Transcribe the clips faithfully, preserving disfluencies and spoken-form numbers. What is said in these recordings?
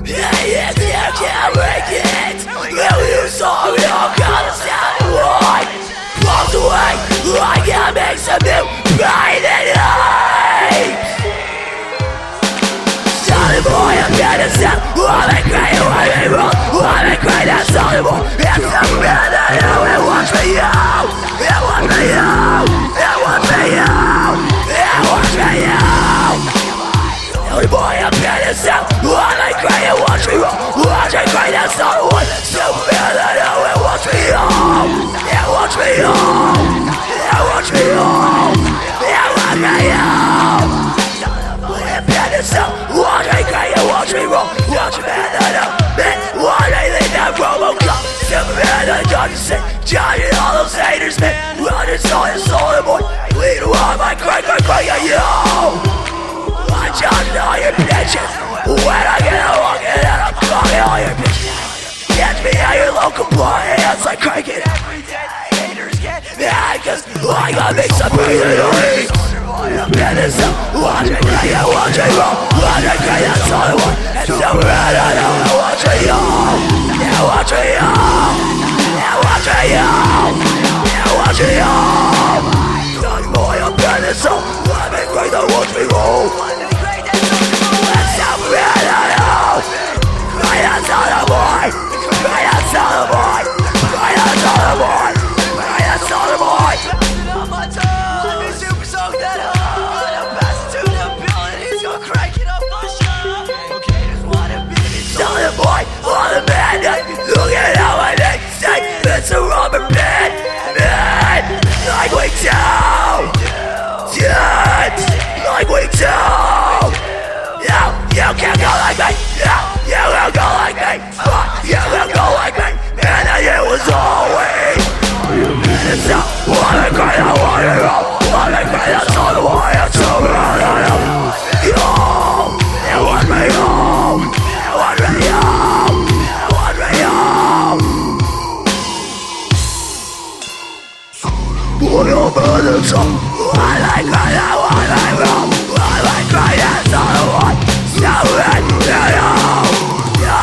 Yeah, yeah, yeah, can't break it. Will you saw me all gonna sound right? Walked away, I gotta make some new pain and hate. Solid boy, I'm gonna sound. I'm a great, I'm a wrong. I'm a great, that's solid boy. It's a man that you and watch me out. It watch me out. It watch me out. It watch me out. Solid boy, I'm gonna sound. I'm a great, and watch me wrong. Watch me great, that's solid boy. So bad that you and watch me out. It watch me out. It watch me out. It watch me out. Watch me cry and watch me roll. Watch me man that up, man. Watch me leave that Robocop. Superman and Johnny Sick. Johnny all those haters, man. Run it, soul, and soul, and boy. Lead on my cry, cry, cry, yo. I just know your bitches. When I get a walk in and I'm calling all your bitches. Catch me at your local bar, hands like cranking every day. Haters get mad, cause I got me some breathing away. Watch it cry and watch it roll. Watch it cry, that's all I want. And so bad I don't know. Watch it yo. Yeah, watch it yo. Yeah, watch it yo. Yeah, watch it yo. Young boy, I'm bad as so. Let me cry, then watch me roll. That's so bad I know. Cry, that's all I want. Cry, that's all I want. Cry, that's all I want. Cry, that's all I want. Boy, all the man, look at how I make say it's a rubber band, man, like we do, yeah, like we do. You, you can't go like me, you, you will go like me, you will go like me, and then it was always. It's a wanna cry, I wanna roll, wanna cry, that's all the way I'm so proud of you. Yo, it was me home. Your brother's song. I like cry, I like wrong. I like cry, that's all I want. So red, yo, yo.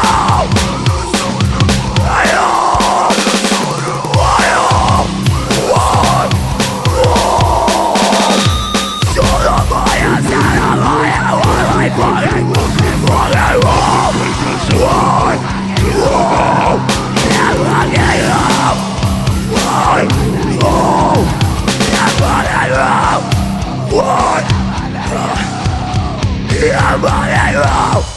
I know. I know. What? So the boy is out of my head. I like fucking, fucking wrong. What? Whoa. Yeah, fucking wrong. What? Oh. What? Yeah, but I know.